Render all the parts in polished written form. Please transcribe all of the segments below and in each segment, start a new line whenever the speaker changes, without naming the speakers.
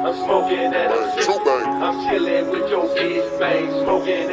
I'm smoking that I'm chillin' with your bitch, man. Smoking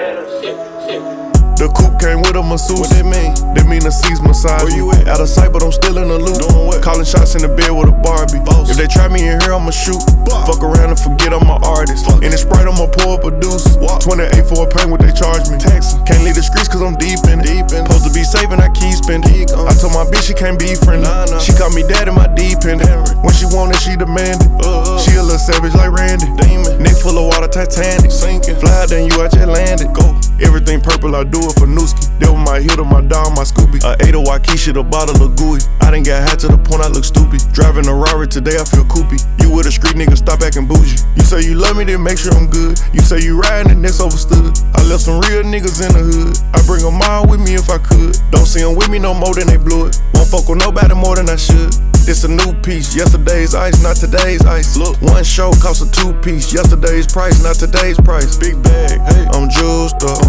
that
The coupe came with a masseuse.
What that mean?
That mean the C's massage.
Where you at?
Out of sight, but I'm still in the loop.
Doing what?
Calling shots in the bed with a Barbie.
Boss.
If they try me in here, I'ma shoot. Fuck around and forget I'm an artist. In the Sprite, I'ma pour up a deuce. 28 for a pain, what they charge me.
Texas.
Can't leave the streets cause I'm deep in it. Supposed to be saving, I keep spending. I told my bitch she can't be friendly.
Nah.
She called me daddy, my dependent. When she wanted, she demanded. She a little savage like Randy.
Demon.
Neck full of water, Titanic.
Sinking.
Fly, then you out just landed.
Go.
Everything purple, I do it for Nooski. That was my hitter, my dog, my Scooby. I ate a Waikisha, the bottle of gooey. I done got high to the point I look stupid. Driving a Rari today, I feel coopy. You with a street nigga, stop acting bougie. You say you love me, then make sure I'm good. You say you riding, and that's overstood. I left some real niggas in the hood. I bring them all with me if I could. Don't see them with me no more than they blew it. Won't fuck with nobody more than I should. This a new piece, yesterday's ice, not today's ice. Look, one show cost a 2-piece, yesterday's price, not today's price.
Big bag, hey.
I'm juiced up,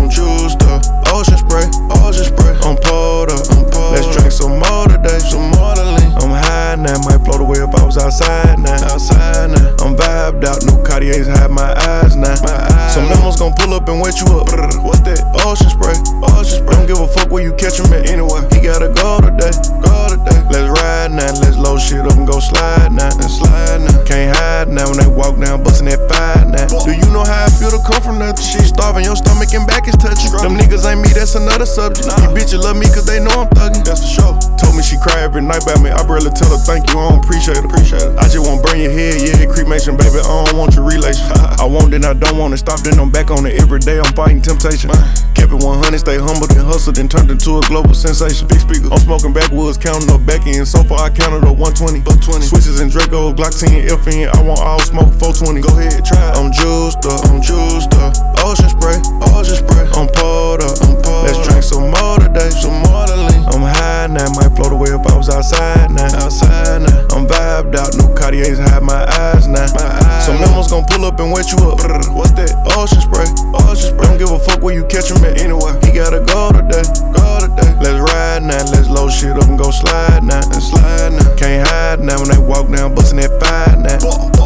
Ocean spray, I'm pulled up, Let's drink some more today,
Some more to lean.
I'm high now, might float away if I was outside now. I'm vibed out, new Cartiers hide my eyes now. Some lemons gon' pull up and wet you up.
What's that?
Ocean spray, don't give a fuck where you catch him at anywhere. He gotta go today. Let's ride now, let's load shit up and go slide now. Can't hide now when they walk down, bustin' that fire now. Do you know how I feel to come from nothing? Shit starving, your stomach and back is touching. Them niggas ain't me, that's another subject. These bitches love me cause they know I'm thuggin'.
That's for sure.
Told me she cry every night about me, I barely tell her thank you, I don't appreciate it. I just wanna burn your head, yeah, cremation, baby, I don't want your relation. I want it, I don't want it, stop, then I'm back on it every day, I'm fighting temptation. Kept it 100, stay humble, then hustled, then turned into a global sensation. Big speaker, I'm smoking backwoods, counting up back in, so far I counted up 120. Switches and Draco, Glock 10, FN, I want all smoke, 420.
Go ahead, try it.
I'm juiced up, Ocean spray, I'm pulled up, Let's drink some more today,
Some more to lean.
I'm high now, might float away if I was outside now. I'm vibed out, new Cartiers hide my eyes now. Some lemons gon' pull up and wet you up.
What's that?
Ocean spray, don't give a fuck where you catch him at anywhere. He gotta go today. Let's ride now, let's load shit up and go slide now. Can't hide now when they walk down, bustin' that fire now.